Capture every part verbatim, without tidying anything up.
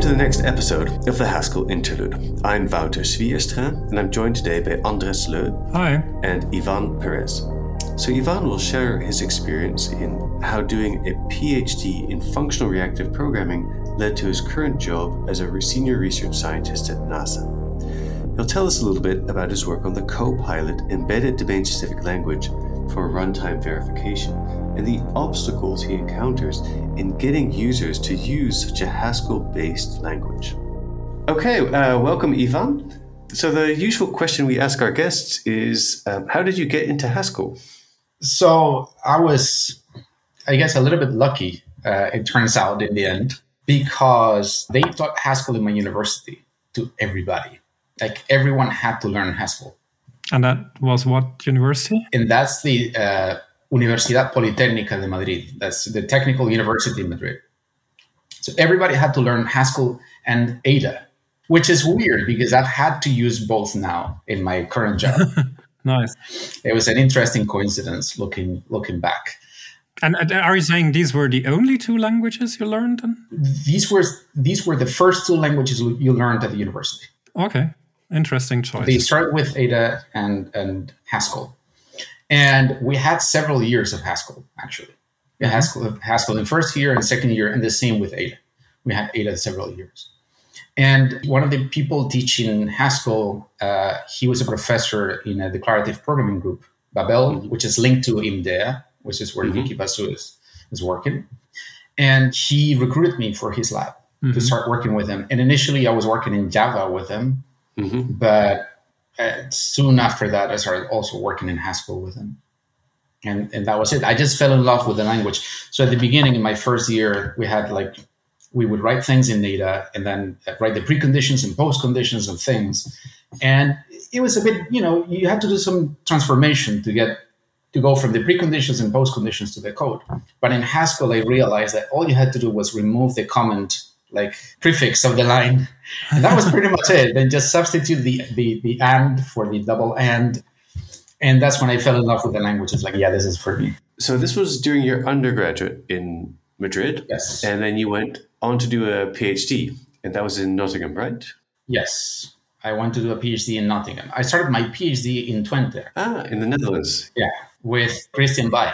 to the next episode of the Haskell Interlude. I'm Wouter Swierstra, and I'm joined today by Andres Le. Hi. And Ivan Perez. So Ivan will share his experience in how doing a PhD in functional reactive programming led to his current job as a senior research scientist at NASA. He'll tell us a little bit about his work on the Copilot embedded domain-specific language for runtime verification and the obstacles he encounters in getting users to use such a Haskell-based language. Okay, uh, welcome Ivan. So the usual question we ask our guests is, um, how did you get into Haskell? So I was, I guess, a little bit lucky, uh, it turns out in the end, because they taught Haskell in my university to everybody. Like everyone had to learn Haskell. And that was what university? And that's the uh, Universidad Politécnica de Madrid. That's the Technical University in Madrid. So everybody had to learn Haskell and Ada, which is weird because I've had to use both now in my current job. Nice. It was an interesting coincidence looking looking back. And are you saying these were the only two languages you learned? Then? These were these were the first two languages you learned at the university. Okay, interesting choice. They start with Ada and, and Haskell. And we had several years of Haskell, actually. We had Haskell, Haskell in first year and second year, and the same with Ada. We had Ada several years. And one of the people teaching Haskell, uh, he was a professor in a declarative programming group, Babel, mm-hmm. which is linked to IMDEA, which is where mm-hmm. Vicky Basu is, is working. And he recruited me for his lab mm-hmm. to start working with him. And initially, I was working in Java with him. Mm-hmm. But uh, soon after that, I started also working in Haskell with him. And, and that was it. I just fell in love with the language. So at the beginning, in my first year, we had like, we would write things in Ada and then write the preconditions and postconditions of things. And it was a bit, you know, you had to do some transformation to get to go from the preconditions and postconditions to the code. But in Haskell, I realized that all you had to do was remove the comment, like prefix of the line. And that was pretty much it. Then just substitute the, the, the and for the double and. And that's when I fell in love with the language. It's like, yeah, this is for me. So this was during your undergraduate in Madrid. Yes. And then you went on to do a PhD. And that was in Nottingham, right? Yes. I went to do a PhD in Nottingham. I started my PhD in Twente. Ah, in the Netherlands. Yeah, with Christian Bay.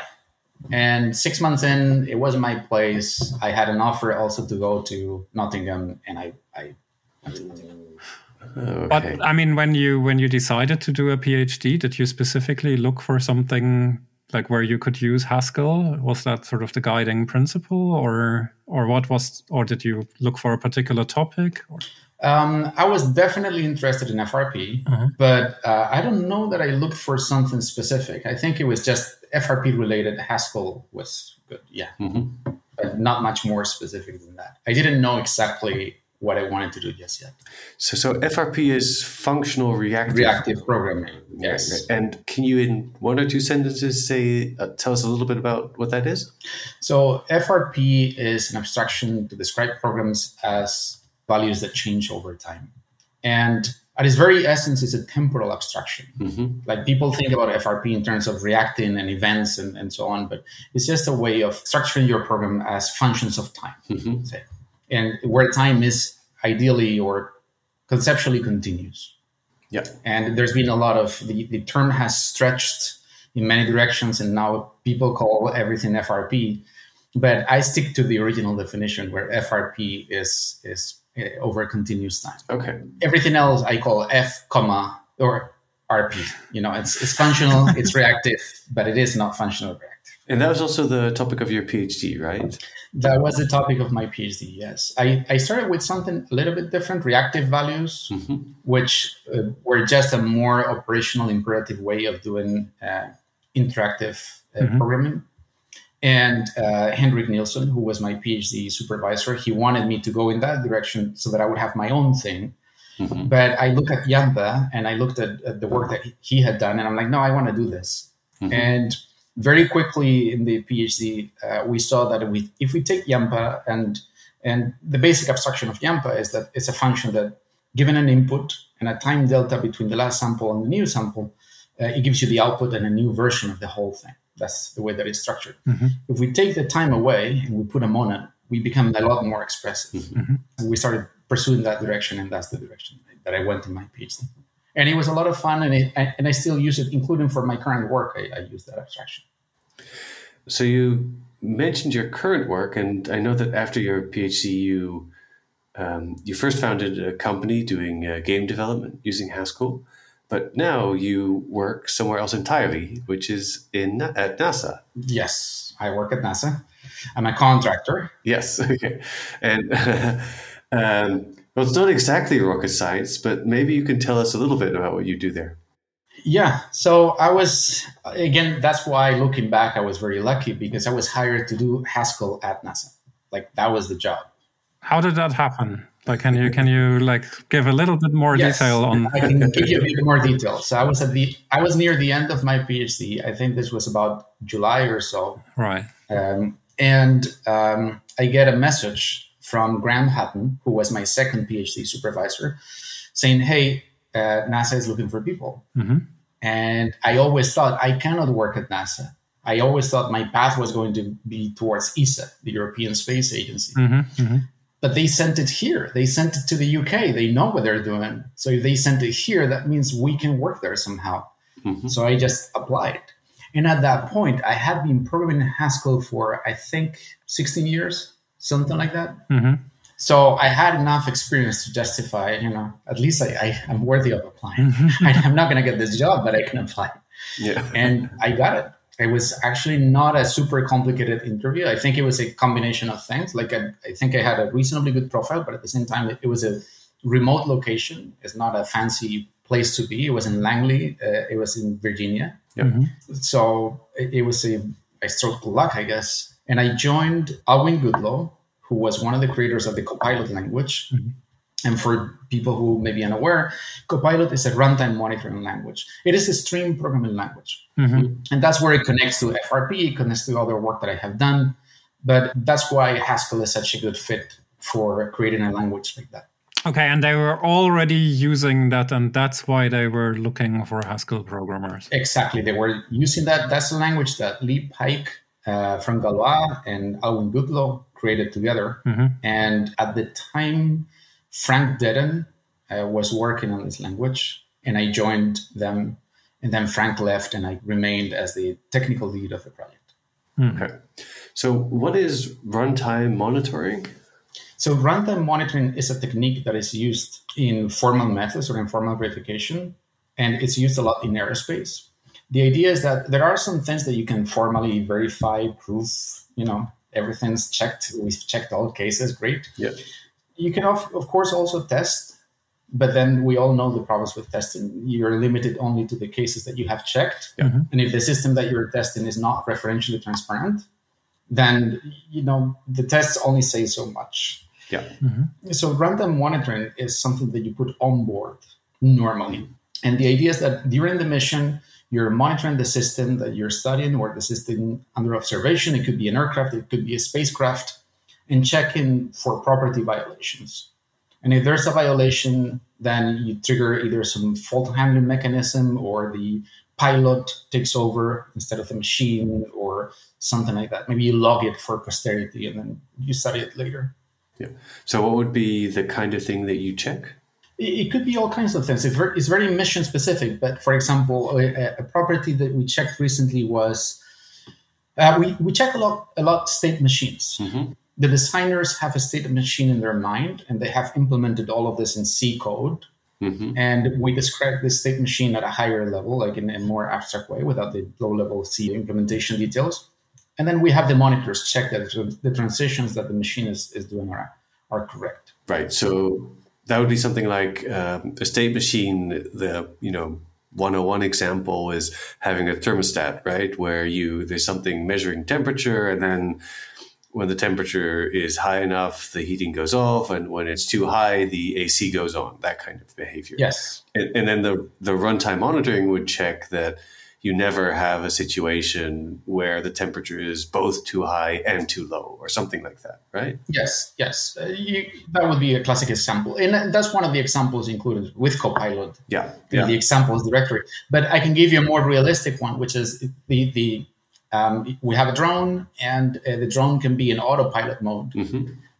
And six months in, it wasn't my place. I had an offer also to go to Nottingham, and I, I went to Nottingham. Okay. But I mean, when you when you decided to do a PhD, did you specifically look for something like where you could use Haskell? Was that sort of the guiding principle, or or what was, or did you look for a particular topic? Or? Um, I was definitely interested in F R P, uh-huh. but uh, I don't know that I looked for something specific. I think it was just F R P related. Haskell was good, yeah, mm-hmm. but not much more specific than that. I didn't know exactly what I wanted to do just yet. So, so F R P is functional reactive reactive programming. Yes. And can you, in one or two sentences, say uh, tell us a little bit about what that is? So, F R P is an abstraction to describe programs as values that change over time. And at its very essence, it's a temporal abstraction. Mm-hmm. Like people think about F R P in terms of reacting and events and, and so on, but it's just a way of structuring your program as functions of time. Mm-hmm. Say. And where time is ideally or conceptually continuous. Yeah. And there's been a lot of, the, the term has stretched in many directions, and now people call everything F R P. But I stick to the original definition where F R P is is over a continuous time. Okay. Everything else I call F, comma, or R P. You know, it's it's functional, it's reactive, but it is not functional reactive. And that was also the topic of your PhD, right? That was the topic of my PhD, yes. I, I started with something a little bit different, reactive values, mm-hmm. which uh, were just a more operational, imperative way of doing uh, interactive uh, mm-hmm. programming. And uh, Henrik Nielsen, who was my PhD supervisor, he wanted me to go in that direction so that I would have my own thing. Mm-hmm. But I looked at Jampe and I looked at, at the work that he had done, and I'm like, no, I want to do this. Mm-hmm. And very quickly in the PhD, uh, we saw that we, if we take Jampe, and and the basic abstraction of Jampe is that it's a function that, given an input and a time delta between the last sample and the new sample, uh, it gives you the output and a new version of the whole thing. That's the way that it's structured. Mm-hmm. If we take the time away and we put a monon, we become a lot more expressive. Mm-hmm. And we started pursue in that direction, and that's the direction that I went in my PhD. And it was a lot of fun, and it, and I still use it, including for my current work. I, I use that abstraction. So you mentioned your current work, and I know that after your PhD, you um, you first founded a company doing uh, game development using Haskell, but now you work somewhere else entirely, which is in at NASA. Yes, I work at NASA. I'm a contractor. Yes, okay, and um, well, it's not exactly rocket science, but maybe you can tell us a little bit about what you do there. Yeah. So I was, again, that's why looking back, I was very lucky because I was hired to do Haskell at NASA. Like that was the job. How did that happen? Like, can you, can you like give a little bit more yes, detail on? I can give you a bit more detail. So I was at the, I was near the end of my PhD. I think this was about July or so. Right. Um, and um, I get a message from Graham Hutton, who was my second PhD supervisor, saying, hey, uh, NASA is looking for people. Mm-hmm. And I always thought I cannot work at NASA. I always thought my path was going to be towards E S A, the European Space Agency. Mm-hmm. Mm-hmm. But they sent it here. They sent it to the U K. They know what they're doing. So if they sent it here, that means we can work there somehow. Mm-hmm. So I just applied. And at that point, I had been programming Haskell for, I think, sixteen years. Something like that. Mm-hmm. So I had enough experience to justify, you know, at least I, I am worthy of applying. Mm-hmm. I, I'm not going to get this job, but I can apply. Yeah. And I got it. It was actually not a super complicated interview. I think it was a combination of things. Like I, I think I had a reasonably good profile, but at the same time, it, it was a remote location. It's not a fancy place to be. It was in Langley. Uh, it was in Virginia. Yep. Mm-hmm. So it, it was a, a stroke of luck, I guess. And I joined Alwyn Goodloe, who was one of the creators of the Copilot language. Mm-hmm. And for people who may be unaware, Copilot is a runtime monitoring language. It is a stream programming language. Mm-hmm. And that's where it connects to F R P, it connects to other work that I have done. But that's why Haskell is such a good fit for creating a language like that. Okay, and they were already using that, and that's why they were looking for Haskell programmers. Exactly. They were using that. That's the language that Lee Pike uh, from Galois and Alwyn Goodloe created together. Mm-hmm. And at the time, Frank Dedden uh, was working on this language, and I joined them. And then Frank left, and I remained as the technical lead of the project. Mm. Okay. So what is runtime monitoring? So runtime monitoring is a technique that is used in formal methods or informal verification, and it's used a lot in aerospace. The idea is that there are some things that you can formally verify, prove, you know, everything's checked. We've checked all cases, great. Yeah. You can, of, of course, also test, but then we all know the problems with testing. You're limited only to the cases that you have checked. Yeah. And if the system that you're testing is not referentially transparent, then, you know, the tests only say so much. Yeah. Mm-hmm. So runtime monitoring is something that you put on board normally. And the idea is that during the mission, you're monitoring the system that you're studying or the system under observation. It could be an aircraft, it could be a spacecraft, and checking for property violations. And if there's a violation, then you trigger either some fault handling mechanism or the pilot takes over instead of the machine or something like that. Maybe you log it for posterity and then you study it later. Yeah. So what would be the kind of thing that you check? It could be all kinds of things. It's very mission specific. But for example, a, a property that we checked recently was, uh, we, we check a lot, a lot state machines. Mm-hmm. The designers have a state machine in their mind, and they have implemented all of this in C code. Mm-hmm. And we describe the state machine at a higher level, like in a more abstract way, without the low-level C implementation details. And then we have the monitors check that the transitions that the machine is, is doing are, are correct. Right. So that would be something like um, a state machine. The you know one oh one example is having a thermostat, right, where you there's something measuring temperature, and then when the temperature is high enough, the heating goes off, and when it's too high, the A C goes on. That kind of behavior. Yes. And, and then the the runtime monitoring would check that you never have a situation where the temperature is both too high and too low or something like that, right? Yes, yes. Uh, you, that would be a classic example. And that's one of the examples included with Copilot yeah, in yeah. the examples directory. But I can give you a more realistic one, which is the, the um, we have a drone, and uh, the drone can be in autopilot mode. Mm-hmm.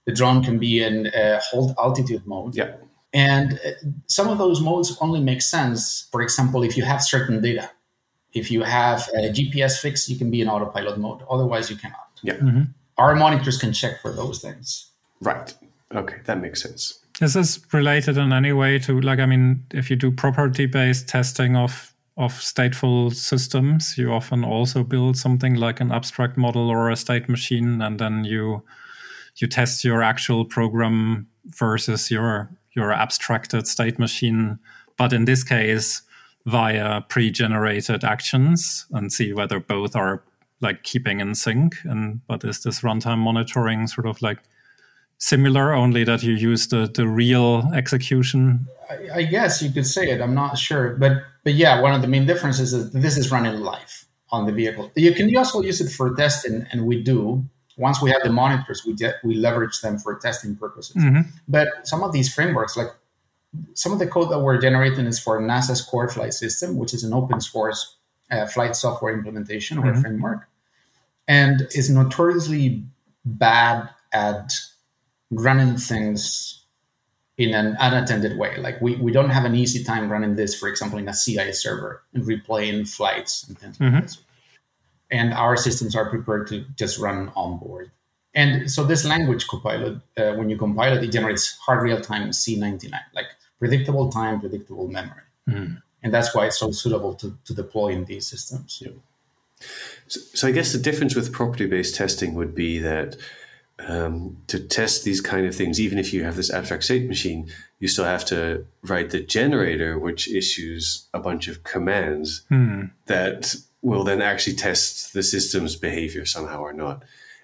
The drone can be in uh, hold altitude mode. Yeah. And some of those modes only make sense, for example, if you have certain data. If you have a G P S fix, you can be in autopilot mode. Otherwise, you cannot. Yeah. Mm-hmm. Our monitors can check for those things. Right. Okay, that makes sense. Is this related in any way to, like, I mean, if you do property-based testing of of stateful systems, you often also build something like an abstract model or a state machine, and then you you test your actual program versus your your abstracted state machine. But in this case, via pre-generated actions, and see whether both are like keeping in sync. And but is this runtime monitoring sort of like similar, only that you use the, the real execution? I, I guess you could say it. I'm not sure. But but yeah, one of the main differences is that this is running live on the vehicle. You can also use it for testing, and we do. Once we have the monitors, we get, we leverage them for testing purposes. Mm-hmm. But some of these frameworks, like some of the code that we're generating is for NASA's Core Flight System, which is an open source uh, flight software implementation or mm-hmm. framework, and is notoriously bad at running things in an unattended way. Like we, we don't have an easy time running this, for example, in a C I server and replaying flights and things mm-hmm. like this. And our systems are prepared to just run on board. And so this language Copilot, uh, when you compile it, it generates hard real-time C ninety-nine, like predictable time, predictable memory. Mm. And that's why it's so suitable to, to deploy in these systems. Yeah. So, so I guess the difference with property-based testing would be that um, to test these kind of things, even if you have this abstract state machine, you still have to write the generator, which issues a bunch of commands mm. that will then actually test the system's behavior somehow or not.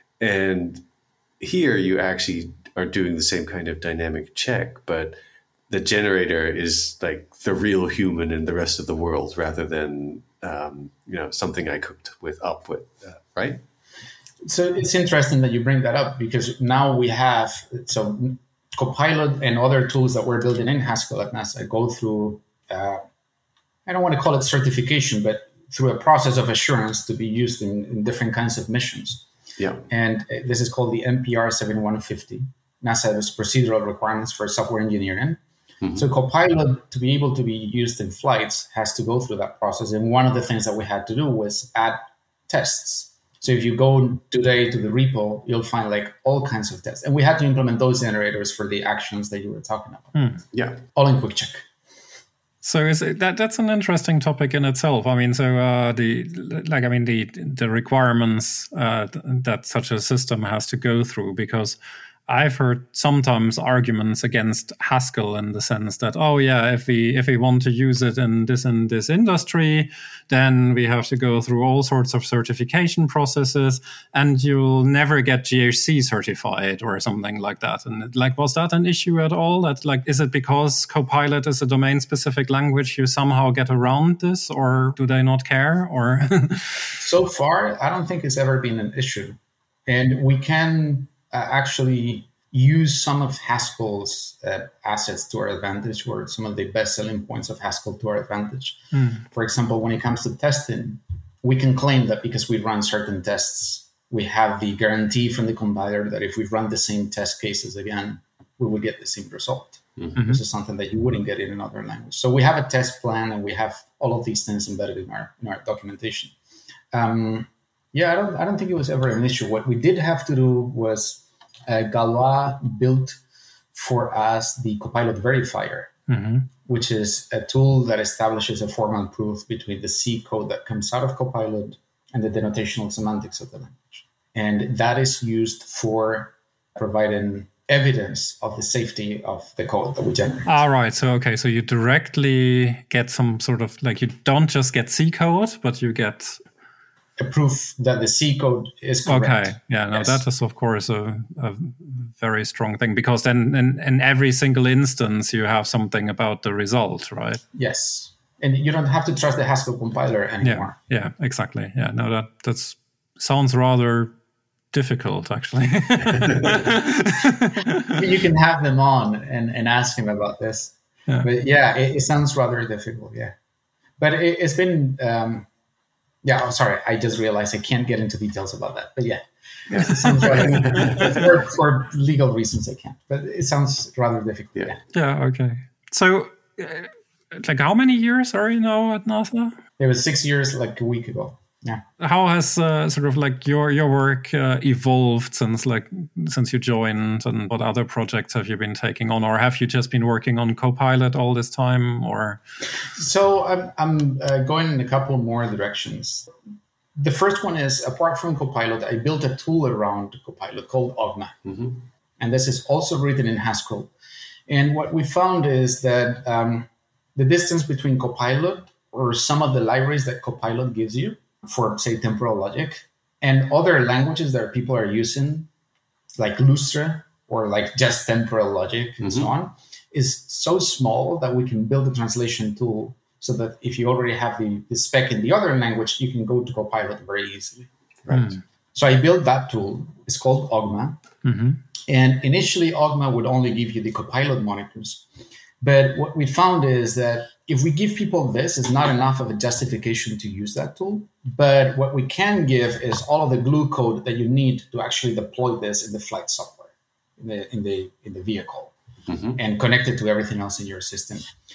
And here you actually are doing the same kind of dynamic check, but the generator is like the real human in the rest of the world rather than, um, you know, something I cooked with up with, uh, right? So it's interesting that you bring that up, because now we have, so Copilot and other tools that we're building in Haskell at NASA go through, uh, I don't want to call it certification, but through a process of assurance to be used in, in different kinds of missions. Yeah. And this is called the N P R seventy-one fifty, NASA's procedural requirements for software engineering. Mm-hmm. So Copilot, to be able to be used in flights, has to go through that process. And one of the things that we had to do was add tests. So if you go today to the repo, you'll find like all kinds of tests. And we had to implement those generators for the actions that you were talking about. Mm. Yeah. All in quick check. So is it, that that's an interesting topic in itself. I mean, so uh, the like I mean the the requirements uh, that such a system has to go through, because I've heard sometimes arguments against Haskell in the sense that, oh yeah, if we if we want to use it in this in this industry, then we have to go through all sorts of certification processes, and you'll never get G H C certified or something like that. And like, was that an issue at all? That like, is it because Copilot is a domain-specific language you somehow get around this, or do they not care? Or so far, I don't think it's ever been an issue, and we can. Uh, actually use some of Haskell's uh, assets to our advantage, or some of the best selling points of Haskell to our advantage. Mm. For example, when it comes to testing, we can claim that because we run certain tests, we have the guarantee from the compiler that if we run the same test cases again, we will get the same result. Mm-hmm. This is something that you wouldn't get in another language. So we have a test plan, and we have all of these things embedded in our in our documentation. Um, Yeah, I don't. I don't think it was ever an issue. What we did have to do was uh, Galois built for us the Copilot Verifier, mm-hmm. which is a tool that establishes a formal proof between the C code that comes out of Copilot and the denotational semantics of the language, and that is used for providing evidence of the safety of the code that we generate. All right. So okay. So you directly get some sort of like, you don't just get C code, but you get a proof that the C code is correct. Okay, yeah, no, yes. That is of course a, a very strong thing, because then in, in every single instance you have something about the result, right? Yes, and you don't have to trust the Haskell compiler anymore. Yeah, yeah, exactly. Yeah, no, that that's sounds rather difficult, actually. You can have them on and, and ask him about this. Yeah. But yeah, it, it sounds rather difficult, yeah. But it, it's been... Um, Yeah, oh, sorry. I just realized I can't get into details about that. But yeah, yeah. It sounds rather, for, for legal reasons I can't. But it sounds rather difficult. Yeah. Yeah. Yeah. Okay. So, uh, like, how many years are you now at NASA? It was six years, like a week ago. Yeah. How has uh, sort of like your your work uh, evolved since like since you joined, and what other projects have you been taking on, or have you just been working on Copilot all this time, or? So I'm I'm uh, going in a couple more directions. The first one is, apart from Copilot, I built a tool around Copilot called Ogma, Mm-hmm. and this is also written in Haskell. And what we found is that um, the distance between Copilot or some of the libraries that Copilot gives you for, say, temporal logic, and other languages that people are using, like Lustre or like just temporal logic and Mm-hmm. so on, is so small that we can build a translation tool so that if you already have the, the spec in the other language, you can go to Copilot very easily. Right. Mm. So I built that tool. It's called Ogma. Mm-hmm. And initially, Ogma would only give you the Copilot monitors. But what we found is that if we give people this, it's not enough of a justification to use that tool. But what we can give is all of the glue code that you need to actually deploy this in the flight software, in the in the in the vehicle, Mm-hmm. and connect it to everything else in your system.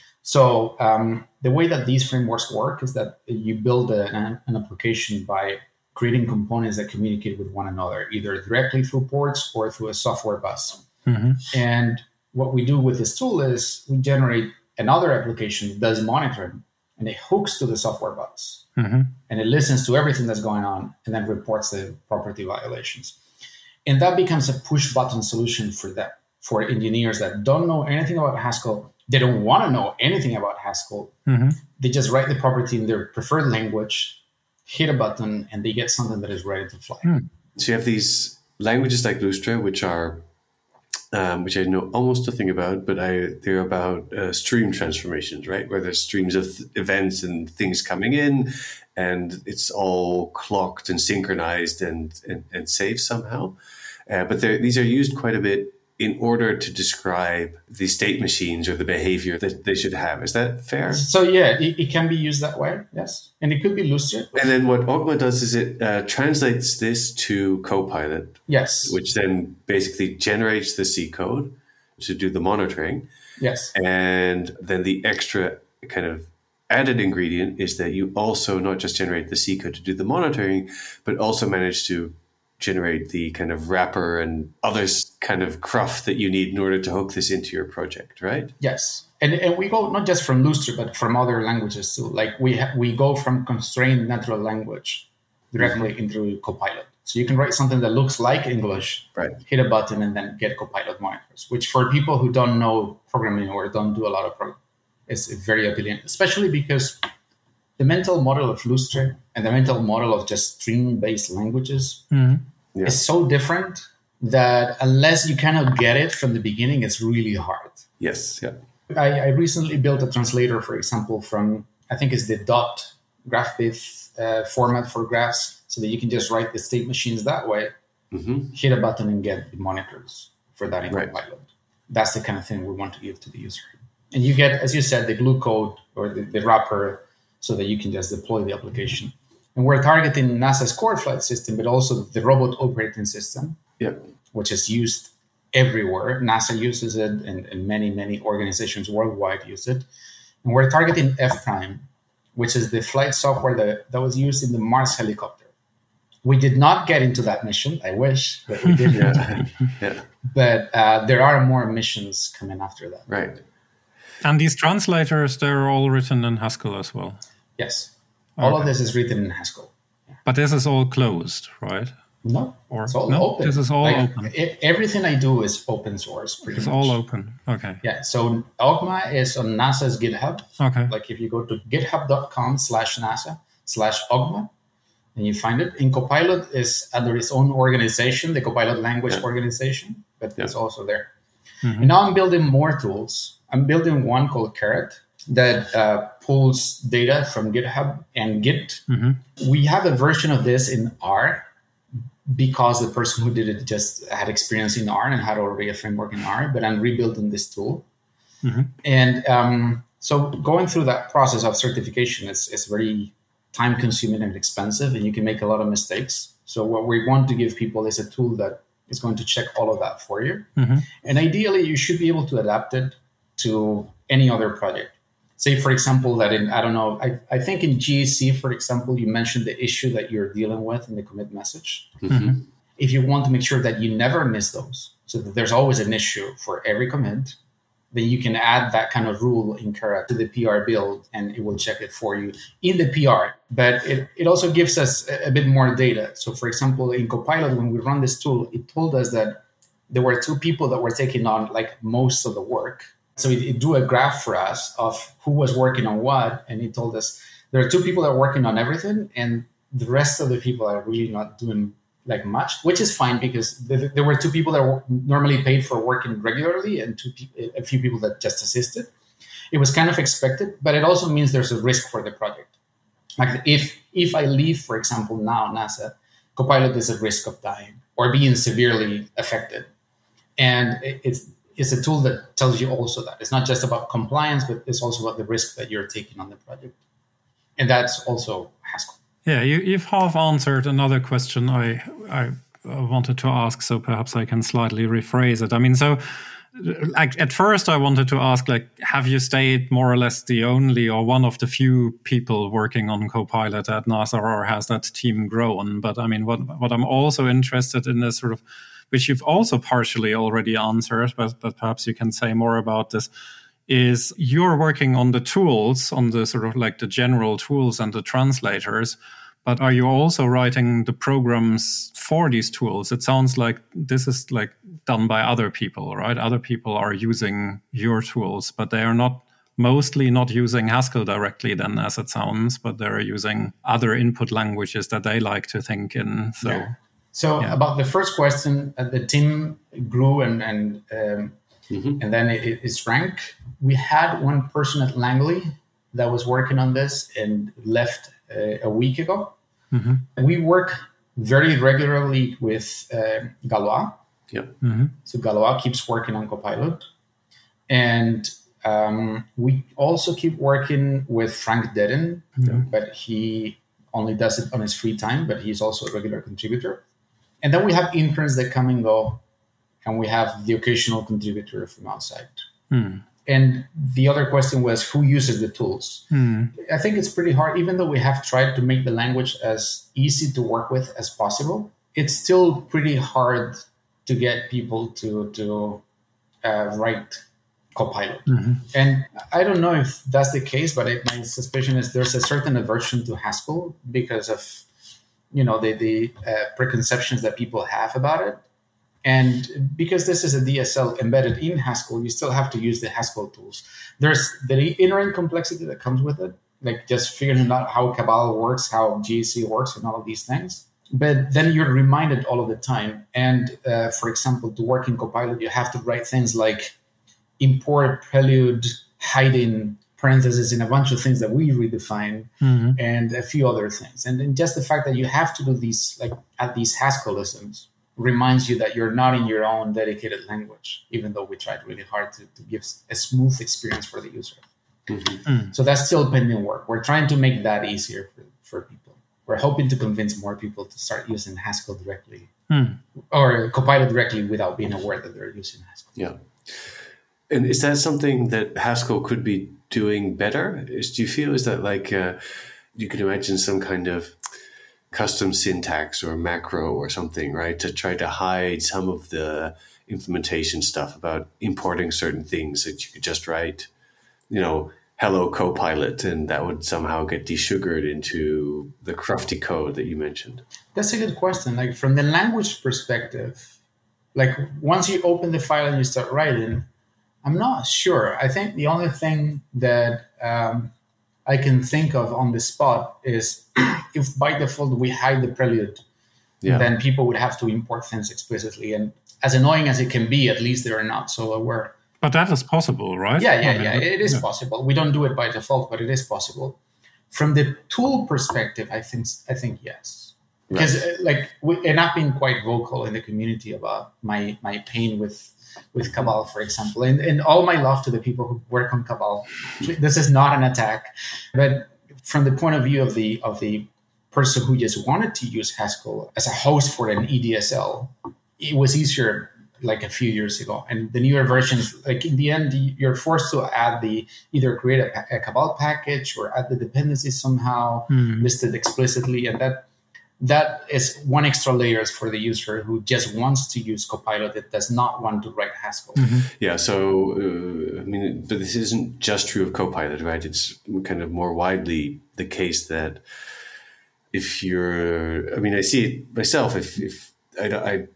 So um, the way that these frameworks work is that you build a, an, an application by creating components that communicate with one another, either directly through ports or through a software bus. Mm-hmm. And what we do with this tool is we generate another application that does monitoring, and it hooks to the software bus, Mm-hmm. and it listens to everything that's going on and then reports the property violations. And that becomes a push button solution for them, for engineers that don't know anything about Haskell. They don't want to know anything about Haskell. Mm-hmm. They just write the property in their preferred language, hit a button, and they get something that is ready to fly. Mm. So you have these languages like Lustre, which are, um, which I know almost nothing about, but I they're about uh, stream transformations, right? Where there's streams of th- events and things coming in, and it's all clocked and synchronized and and, and saved somehow. Uh, but these are used quite a bit in order to describe the state machines or the behavior that they should have. Is that fair? So yeah, it, it can be used that way, yes. And it could be Lustre. And then what Ogma does is it uh, translates this to Copilot, Yes. which then basically generates the C code to do the monitoring. Yes. And then the extra kind of added ingredient is that you also not just generate the C code to do the monitoring, but also manage to generate the kind of wrapper and other kind of cruft that you need in order to hook this into your project, right? Yes. And, and we go not just from Lustre, but from other languages too. Like we ha- we go from constrained natural language directly mm-hmm. into Copilot. So you can write something that looks like English, right. hit a button, and then get Copilot monitors, which for people who don't know programming or don't do a lot of programming, is very appealing, especially because the mental model of Lustre and the mental model of just stream-based languages Mm-hmm. Yeah. is so different that unless you cannot get it from the beginning, it's really hard. Yes, yeah. I, I recently built a translator, for example, from, I think it's the dot GraphBiff uh, format for graphs, so that you can just write the state machines that way, Mm-hmm. hit a button and get the monitors for that in Right. Copilot. That's the kind of thing we want to give to the user. And you get, as you said, the glue code or the, the wrapper so that you can just deploy the application. And we're targeting NASA's core flight system, but also the robot operating system, Yeah. which is used everywhere. NASA uses it, and, and many, many organizations worldwide use it. And we're targeting F-Prime, which is the flight software that, that was used in the Mars helicopter. We did not get into that mission. I wish, but we didn't. Yeah. yeah. But uh, there are more missions coming after that. Right. And these translators, they're all written in Haskell as well. Yes. All Okay. of this is written in Haskell. But this is all closed, right? No, Or it's all no, open. this is all Like, open. e- everything I do is open source. Pretty It's much. all open. Okay. Yeah. So Ogma is on NASA's GitHub. Okay. Like if you go to github.com slash NASA slash Ogma, and you find it. In Copilot is under its own organization, the Copilot language Yeah. organization, but Yeah. it's also there. Mhm. And now I'm building more tools. I'm building one called Carrot that uh, pulls data from GitHub and Git. Mhm. We have a version of this in R because the person who did it just had experience in R and had already a framework in R, but I'm rebuilding this tool. Mhm. And um, so going through that process of certification is, is very time consuming and expensive, and you can make a lot of mistakes. So what we want to give people is a tool that is going to check all of that for you. Mm-hmm. And ideally, you should be able to adapt it to any other project. Say, for example, that in, I don't know, I, I think in G A C, for example, you mentioned the issue that you're dealing with in the commit message. Mm-hmm. If you want to make sure that you never miss those, so that there's always an issue for every commit, then you can add that kind of rule in Keras to the P R build, and it will check it for you in the P R. But it, it also gives us a, a bit more data. So, for example, in Copilot, when we run this tool, it told us that there were two people that were taking on like most of the work. So it, it drew a graph for us of who was working on what, and it told us there are two people that are working on everything, and the rest of the people are really not doing like much, which is fine because th- there were two people that were normally paid for working regularly and two pe- a few people that just assisted. It was kind of expected, but it also means there's a risk for the project. Like if if I leave, for example, now NASA, Copilot is at risk of dying or being severely affected. And it, it's it's a tool that tells you also that. It's not just about compliance, but it's also about the risk that you're taking on the project. And that's also Haskell. Yeah, you, you've half answered another question I, I wanted to ask, so perhaps I can slightly rephrase it. I mean, so like at first I wanted to ask, like, have you stayed more or less the only or one of the few people working on Copilot at NASA, or has that team grown? But I mean, what what I'm also interested in is sort of, which you've also partially already answered, but, but perhaps you can say more about this, is you're working on the tools, on the sort of like the general tools and the translators, but are you also writing the programs for these tools? It sounds like this is like done by other people, right? Other people are using your tools, but they are not mostly not using Haskell directly then, as it sounds, but they're using other input languages that they like to think in. So, yeah. so yeah. About the first question, uh, the team grew and, and um, Mm-hmm. and then it, it shrank. We had one person at Langley that was working on this and left uh, a week ago. Mm-hmm. We work very regularly with uh, Galois. Yep. Mm-hmm. So Galois keeps working on Copilot. And um, we also keep working with Frank Dedden, mm-hmm. but he only does it on his free time, but he's also a regular contributor. And then we have interns that come and go. And we have the occasional contributor from outside. Mm. And the other question was, who uses the tools? Mm. I think it's pretty hard, even though we have tried to make the language as easy to work with as possible, it's still pretty hard to get people to, to uh, write Copilot. Mm-hmm. And I don't know if that's the case, but it, my suspicion is there's a certain aversion to Haskell because of, you know, the, the uh, preconceptions that people have about it. And because this is a D S L embedded in Haskell, you still have to use the Haskell tools. There's the inherent complexity that comes with it, like just figuring out how Cabal works, how G A C works, and all of these things. But then you're reminded all of the time. And uh, for example, to work in Copilot, you have to write things like import, prelude, hiding, parentheses, and a bunch of things that we redefine, mm-hmm. and a few other things. And then just the fact that you have to do these, like at these Haskellisms, reminds you that you're not in your own dedicated language, even though we tried really hard to, to give a smooth experience for the user. Mm-hmm. Mm. So that's still pending work. We're trying to make that easier for, for people. We're hoping to convince more people to start using Haskell directly mm. or Copilot directly without being aware that they're using Haskell. Yeah. And is that something that Haskell could be doing better? Is, do you feel is that like uh, you can imagine some kind of custom syntax or macro or something, right, to try to hide some of the implementation stuff about importing certain things that you could just write, you know, hello Copilot, and that would somehow get desugared into the crufty code that you mentioned? That's a good question. Like from the language perspective, like once you open the file and you start writing, I'm not sure. I think the only thing that um, I can think of on the spot is if by default we hide the prelude, yeah. then people would have to import things explicitly. And as annoying as it can be, at least they're not so aware. But that is possible, right? Yeah, yeah, I mean, yeah. It is yeah. possible. We don't do it by default, but it is possible. From the tool perspective, I think I think yes. Because right. like, we, and I've been quite vocal in the community about my my pain with with Cabal, for example, and, and all my love to the people who work on Cabal. This is not an attack, but from the point of view of the of the person who just wanted to use Haskell as a host for an E D S L, it was easier like a few years ago. And the newer versions, like in the end, you're forced to add the either create a, a Cabal package or add the dependencies somehow mm. listed explicitly, and that. That is one extra layers for the user who just wants to use Copilot that does not want to write Haskell. Mm-hmm. Yeah, so, uh, I mean, but this isn't just true of Copilot, right? It's kind of more widely the case that if you're, I mean, I see it myself, if, if I, I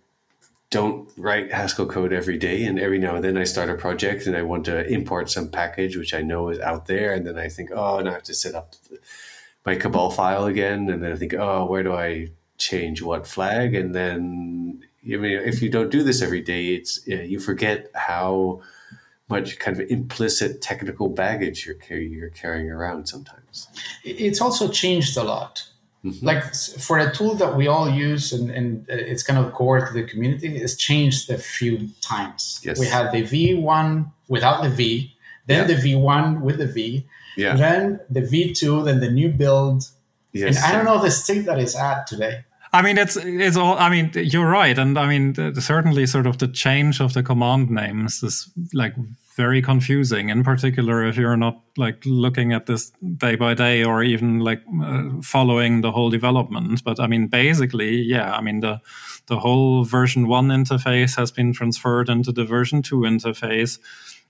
don't write Haskell code every day, and every now and then I start a project and I want to import some package, which I know is out there, and then I think, oh, now I have to set up the, my Cabal file again, and then I think, oh, where do I change what flag? And then, I mean, if you don't do this every day, it's you forget how much kind of implicit technical baggage you're you're carrying around sometimes. It's also changed a lot. Mm-hmm. Like for a tool that we all use, and, and it's kind of core to the community, it's changed a few times. Yes. We had the V one without the V, then yeah. the V one with the V. Yeah. Then the V two, then the new build. Yes. And I don't know the state that it's at today. I mean, it's it's all. I mean, you're right, and I mean, the, certainly, sort of the change of the command names is like very confusing. In particular, if you're not like looking at this day by day, or even like uh, following the whole development. But I mean, basically, yeah. I mean, the the whole version one interface has been transferred into the version two interface.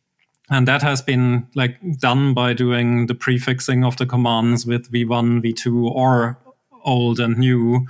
And that has been like done by doing the prefixing of the commands with V one, V two, or old and new.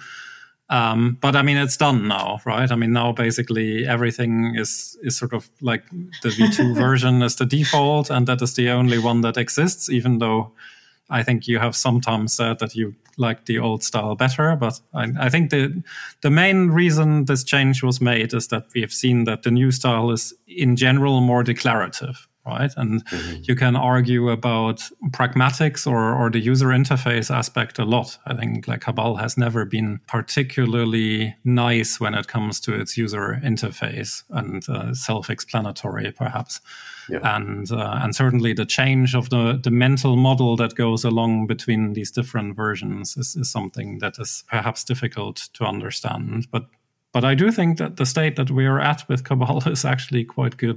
Um, but I mean, it's done now, right? I mean, now basically everything is is sort of like the V two version is the default, and that is the only one that exists, even though I think you have sometimes said that you like the old style better. But I, I think the the main reason this change was made is that we have seen that the new style is in general more declarative. Right. And mm-hmm. you can argue about pragmatics or, or the user interface aspect a lot. I think like Cabal has never been particularly nice when it comes to its user interface and uh, self-explanatory, perhaps. Yeah. And uh, and certainly the change of the, the mental model that goes along between these different versions is, is something that is perhaps difficult to understand. But But I do think that the state that we are at with Cabal is actually quite good,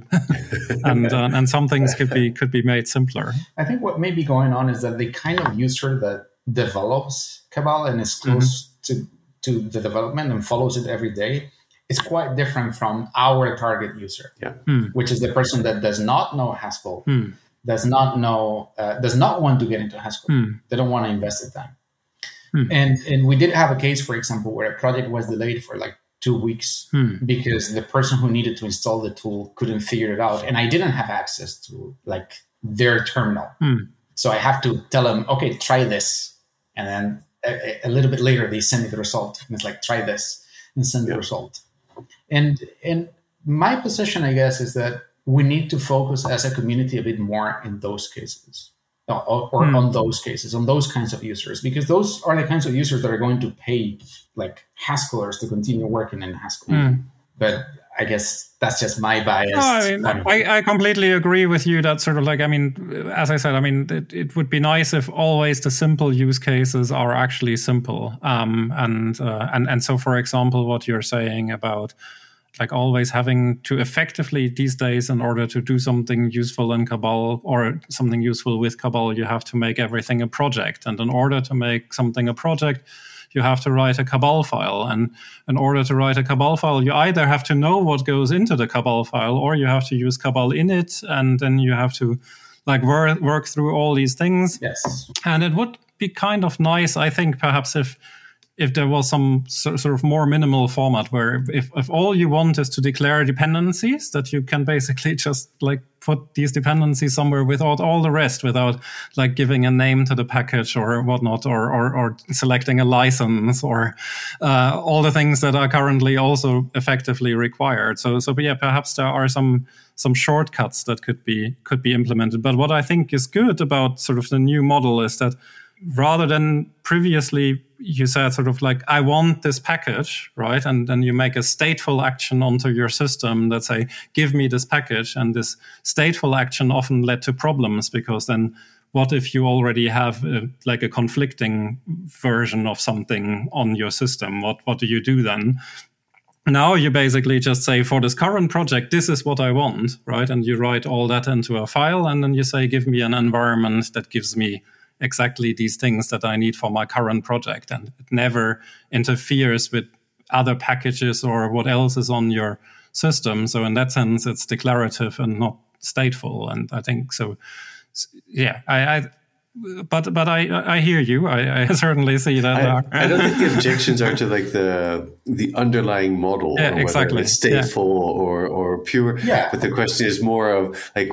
and uh, and some things could be could be made simpler. I think what may be going on is that the kind of user that develops Cabal and is close mm-hmm. to, to the development and follows it every day is quite different from our target user, yeah. mm. which is the person that does not know Haskell, mm. does not know, uh, does not want to get into Haskell. Mm. They don't want to invest the time. Mm. And and we did have a case, for example, where a project was delayed for like two weeks hmm. because the person who needed to install the tool couldn't figure it out. And I didn't have access to like their terminal. Hmm. So I have to tell them, okay, try this. And then a, a little bit later, they send me the result. And it's like, try this and send the result. And, and my position, I guess, is that we need to focus as a community a bit more in those cases. Or, or mm. on those cases, on those kinds of users, because those are the kinds of users that are going to pay like Haskellers to continue working in Haskell. Mm. But I guess that's just my bias. No, I, mean, I, I completely agree with you. That sort of like, I mean, as I said, I mean, it, it would be nice if always the simple use cases are actually simple. Um, and uh, and and so, for example, what you're saying about like always having to effectively these days, in order to do something useful in Cabal or something useful with Cabal, you have to make everything a project. And in order to make something a project, you have to write a Cabal file. And in order to write a Cabal file, you either have to know what goes into the Cabal file, or you have to use Cabal init, and then you have to like work, work through all these things. Yes. And it would be kind of nice, I think, perhaps if if there was some sort of more minimal format where if, if all you want is to declare dependencies, that you can basically just like put these dependencies somewhere without all the rest, without like giving a name to the package or whatnot, or or, or selecting a license, or uh, all the things that are currently also effectively required. So so but yeah, perhaps there are some some shortcuts that could be could be implemented. But what I think is good about sort of the new model is that rather than previously you said sort of like, I want this package, right? And then you make a stateful action onto your system that say, give me this package. And this stateful action often led to problems, because then what if you already have a, like a conflicting version of something on your system? What what do you do then? Now you basically just say, for this current project, this is what I want, right? And you write all that into a file, and then you say, give me an environment that gives me exactly these things that I need for my current project. And it never interferes with other packages or what else is on your system. So in that sense, it's declarative and not stateful. And I think so. Yeah, I, I but but I I hear you. I, I certainly see that. I, I don't think the objections are to like the the underlying model, yeah, or whether exactly. it's stateful yeah. or or pure. Yeah. But the question is more of like,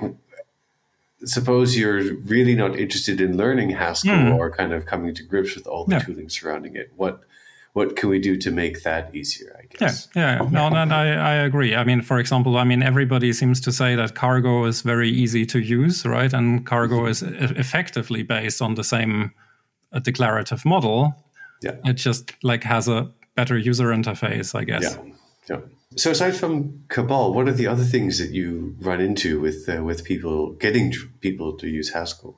suppose you're really not interested in learning Haskell mm. or kind of coming to grips with all the yeah. tooling surrounding it. What what can we do to make that easier, I guess? Yeah, yeah. No, no, I, I agree. I mean, for example, I mean, everybody seems to say that Cargo is very easy to use, right? And Cargo is effectively based on the same uh, declarative model. Yeah. It just like has a better user interface, I guess. Yeah. Yeah. So aside from Cabal, what are the other things that you run into with uh, with people getting people to use Haskell?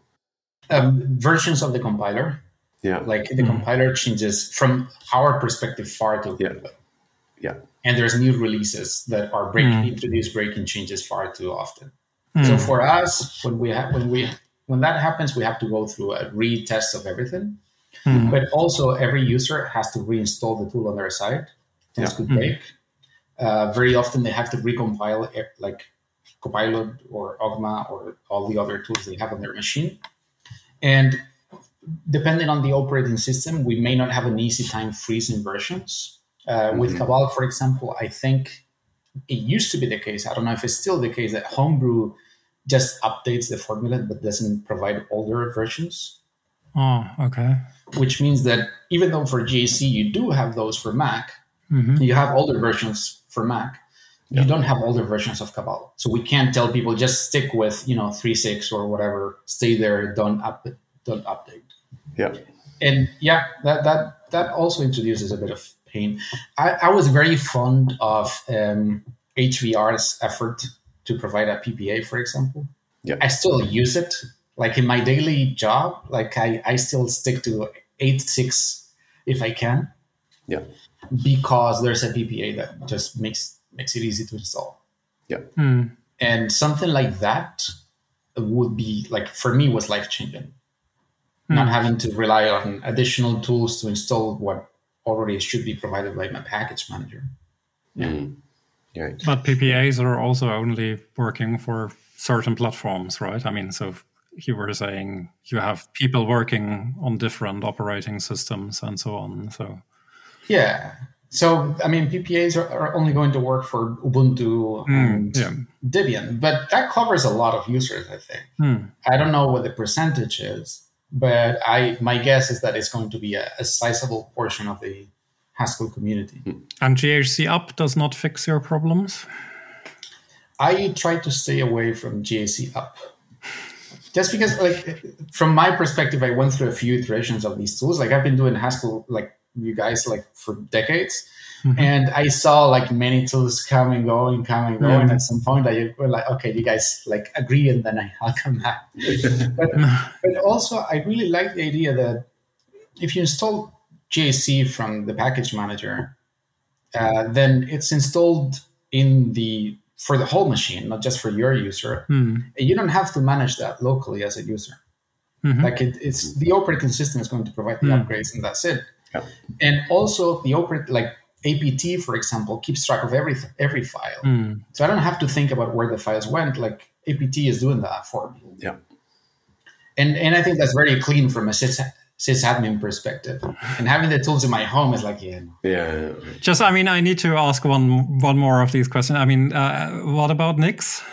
Um, versions of the compiler. Yeah. Like the mm. compiler changes from our perspective far too quickly. Yeah. yeah. And there's new releases that are break mm. introduce breaking changes far too often. Mm. So for us, when we ha- when we when that happens, we have to go through a retest of everything. Mm. But also every user has to reinstall the tool on their side. Things yeah. could break. Mm. Uh, very often they have to recompile like Copilot or Ogma or all the other tools they have on their machine. And depending on the operating system, we may not have an easy time freezing versions. Uh, mm-hmm. With Cabal, for example, I think it used to be the case. I don't know if it's still the case that Homebrew just updates the formula but doesn't provide older versions. Oh, okay. Which means that even though for G A C you do have those for Mac, mm-hmm. you have older versions for Mac. You yeah. don't have older versions of Cabal. So we can't tell people just stick with, you know, three point six or whatever, stay there, don't up, don't update. Yeah. And yeah, that that that also introduces a bit of pain. I, I was very fond of um, H V R's effort to provide a P P A, for example. Yeah. I still use it. Like in my daily job, like I, I still stick to eight point six if I can. Yeah. Because there's a P P A that just makes makes it easy to install. Yeah. Mm. And something like that would be like, for me, was life-changing. Not having to rely on additional tools to install what already should be provided by my package manager. Yeah. Mm. Right. But P P As are also only working for certain platforms, right? I mean, so you were saying you have people working on different operating systems and so on. So yeah. So, I mean, P P As are, are only going to work for Ubuntu and mm, yeah. Debian, but that covers a lot of users, I think. Mm. I don't know what the percentage is. But I, my guess is that it's going to be a, a sizable portion of the Haskell community. And G H C Up does not fix your problems? I try to stay away from G H C Up. Just because, like, from my perspective, I went through a few iterations of these tools. Like, I've been doing Haskell, like you guys, like for decades. Mm-hmm. And I saw like many tools come and go and come and go. Mm-hmm. And at some point I were like, okay, you guys like agree and then I, I'll come back. but, but also I really like the idea that if you install G A C from the package manager, uh, then it's installed in the, for the whole machine, not just for your user. Mm-hmm. And you don't have to manage that locally as a user. Mm-hmm. Like it, it's the operating system is going to provide the mm-hmm. upgrades and that's it. Yeah. And also the operate like, A P T, for example, keeps track of every every file. Mm. So I don't have to think about where the files went. Like A P T is doing that for me. Yeah. And and I think that's very clean from a sys, sysadmin perspective. And having the tools in my home is like, yeah. Yeah. Just, I mean, I need to ask one one more of these questions. I mean, uh, what about Nix?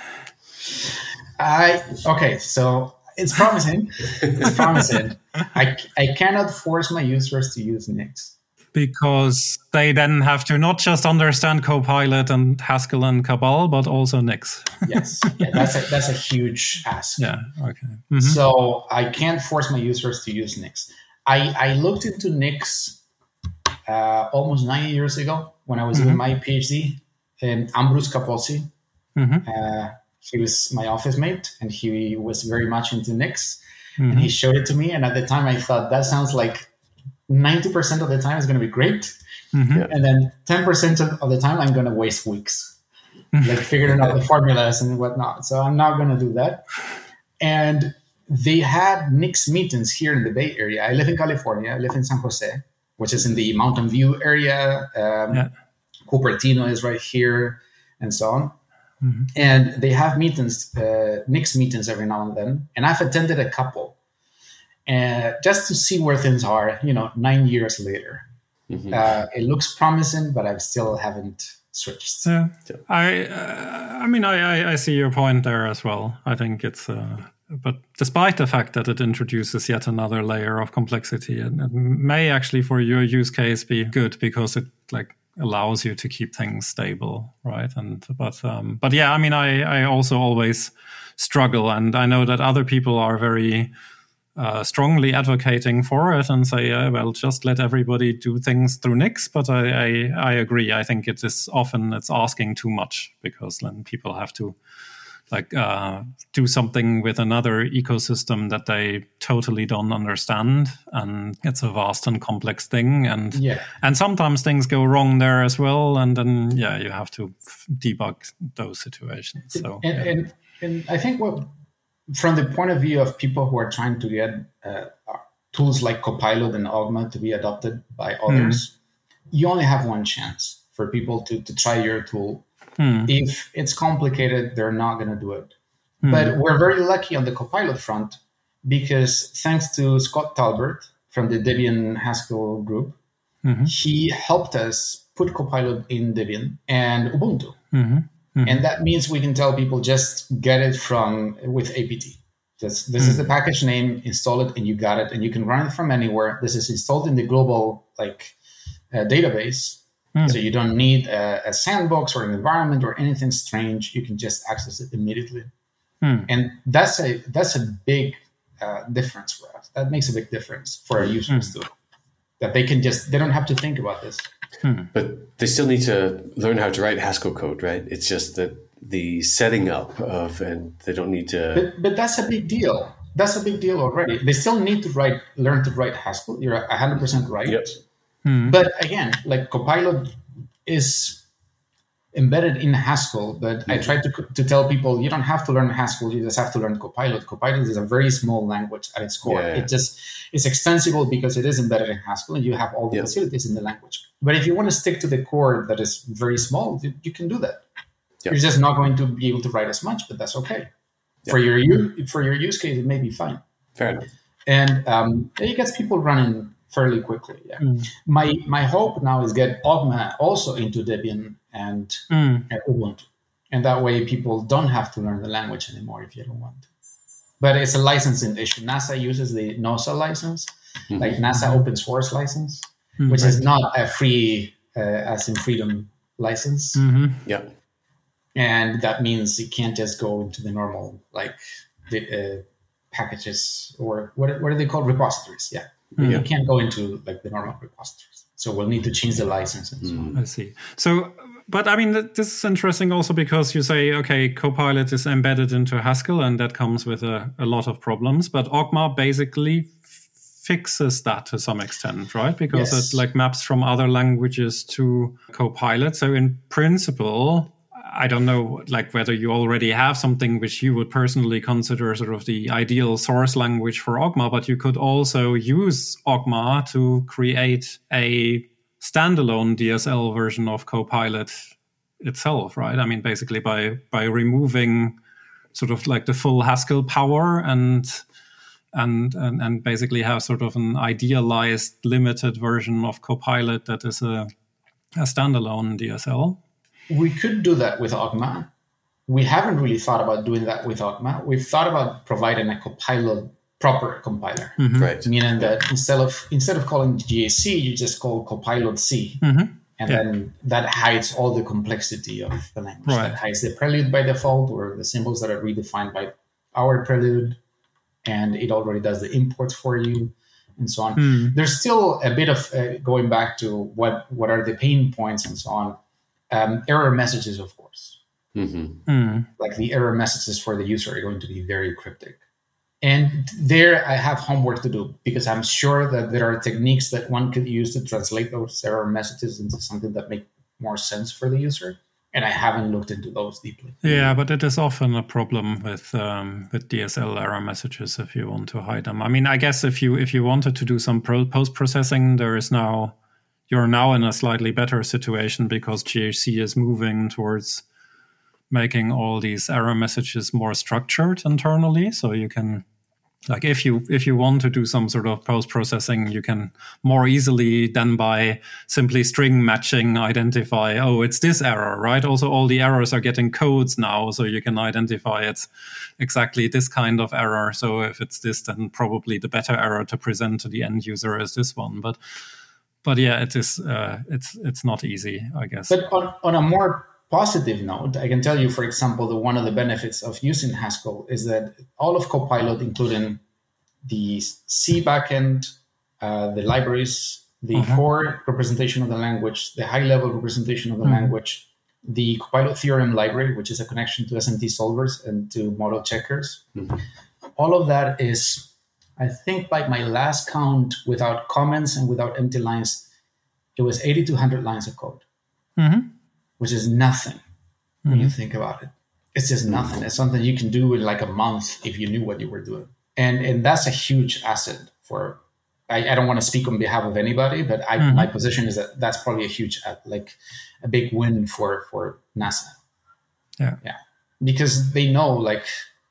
I okay, so it's promising. It's promising. I I cannot force my users to use Nix. Because they then have to not just understand Copilot and Haskell and Cabal, but also Nix. Yes, yeah, that's a, that's a huge ask. Yeah, okay. Mm-hmm. So I can't force my users to use Nix. I, I looked into Nix uh, almost nine years ago when I was mm-hmm. doing my PhD. And Ambrus Capozzi, mm-hmm. uh, he was my office mate, and he was very much into Nix. Mm-hmm. And he showed it to me. And at the time, I thought, that sounds like ninety percent of the time is going to be great. Mm-hmm. Yeah. And then ten percent of the time, I'm going to waste weeks, like figuring out the formulas and whatnot. So I'm not going to do that. And they had N I C meetings here in the Bay Area. I live in California. I live in San Jose, which is in the Mountain View area. Um, Yeah. Cupertino is right here, and so on. Mm-hmm. And they have meetings, uh, N I C meetings every now and then. And I've attended a couple, uh, just to see where things are, you know, nine years later. Mm-hmm. Uh, it looks promising, but I still haven't switched. Yeah, I, uh, I mean, I, I, I see your point there as well. I think it's, uh, but despite the fact that it introduces yet another layer of complexity, and it may actually for your use case be good because it like allows you to keep things stable, right? And but um, but yeah, I mean, I I also always struggle, and I know that other people are very Uh, strongly advocating for it and say, uh, well, just let everybody do things through N I C. But I, I, I agree. I think it is often it's asking too much because then people have to like uh, do something with another ecosystem that they totally don't understand, and it's a vast and complex thing. And Yeah. and sometimes things go wrong there as well. And then yeah, you have to f- debug those situations. So And, yeah. and, and I think what, from the point of view of people who are trying to get uh, tools like Copilot and Ogma to be adopted by others, mm. you only have one chance for people to, to try your tool. Mm. If it's complicated, they're not going to do it. Mm. But we're very lucky on the Copilot front because thanks to Scott Talbert from the Debian Haskell group, mm-hmm. he helped us put Copilot in Debian and Ubuntu. Mm-hmm. Mm-hmm. And that means we can tell people just get it from with A P T. This, this mm-hmm. is the package name, install it, and you got it, and you can run it from anywhere. This is installed in the global like uh, database, mm-hmm. so you don't need a, a sandbox or an environment or anything strange. You can just access it immediately, mm-hmm. and that's a that's a big uh, difference for us. That makes a big difference for our users mm-hmm. too. That they can just they don't have to think about this. Hmm. But they still need to learn how to write Haskell code, right? It's just that the setting up of, and they don't need to. But, but that's a big deal. That's a big deal already. They still need to write, learn to write Haskell. You're one hundred percent right. Yep. Hmm. But again, like Copilot is embedded in Haskell. But mm-hmm. I try to to tell people you don't have to learn Haskell. You just have to learn Copilot. Copilot is a very small language at its core. Yeah, yeah. It just it's extensible because it is embedded in Haskell, and you have all the yep. facilities in the language. But if you want to stick to the core that is very small, you, you can do that. Yep. You're just not going to be able to write as much, but that's okay. Yep. For your for your use case, it may be fine. Fair enough. And um, it gets people running fairly quickly. Yeah. Mm. My my hope now is get Ogma also into Debian and, mm. and Ubuntu, and that way people don't have to learn the language anymore if you don't want to. But it's a licensing issue. NASA uses the NOSA license, mm-hmm. like NASA open source license, mm-hmm. which right. is not a free, uh, as in freedom license. Mm-hmm. Yeah. And that means it can't just go into the normal, like the uh, packages or what, what are they called? Repositories. Yeah. Mm-hmm. You can't go into like the normal repositories. So we'll need to change the license and so on. I see. So, but I mean, this is interesting also because you say, okay, Copilot is embedded into Haskell and that comes with a, a lot of problems, but Ogma basically fixes that to some extent, right? Because yes. it like maps from other languages to Copilot. So in principle, I don't know, like whether you already have something which you would personally consider sort of the ideal source language for Ogma, but you could also use Ogma to create a standalone D S L version of Copilot itself, right? I mean, basically by by removing sort of like the full Haskell power and and and, and basically have sort of an idealized, limited version of Copilot that is a, a standalone D S L. We could do that with Ogma. We haven't really thought about doing that with Ogma. We've thought about providing a Copilot proper compiler, mm-hmm. right? Meaning that instead of instead of calling G A C, you just call Copilot C, mm-hmm. and yeah. then that hides all the complexity of the language. Right. That hides the prelude by default or the symbols that are redefined by our prelude, and it already does the imports for you, and so on. Mm. There's still a bit of uh, going back to what what are the pain points and so on. Um, error messages, of course. Mm-hmm. Mm. Like the error messages for the user are going to be very cryptic. And there I have homework to do, because I'm sure that there are techniques that one could use to translate those error messages into something that make more sense for the user. And I haven't looked into those deeply. Yeah, but it is often a problem with um, with D S L error messages if you want to hide them. I mean, I guess if you if you wanted to do some pro- post-processing, there is now you're now in a slightly better situation, because G H C is moving towards making all these error messages more structured internally. So you can, like, if you if you want to do some sort of post-processing, you can more easily than by simply string matching identify, oh, it's this error, right? Also, all the errors are getting codes now, so you can identify it's exactly this kind of error. So if it's this, then probably the better error to present to the end user is this one. But but yeah, it is uh, it's it's not easy, I guess. But on, on a more positive note, I can tell you, for example, that one of the benefits of using Haskell is that all of Copilot, including the C backend, uh, the libraries, the uh-huh. core representation of the language, the high-level representation of the mm-hmm. language, the Copilot Theorem library, which is a connection to S M T solvers and to model checkers, mm-hmm. all of that is, I think by my last count, without comments and without empty lines, it was eighty to one hundred lines of code. Mm-hmm. Which is nothing mm-hmm. when you think about it. It's just nothing. It's something you can do in like a month if you knew what you were doing. And and that's a huge asset for, I, I don't want to speak on behalf of anybody, but I, mm-hmm. my position is that that's probably a huge, like a big win for, for NASA. Yeah. Yeah. Because they know, like,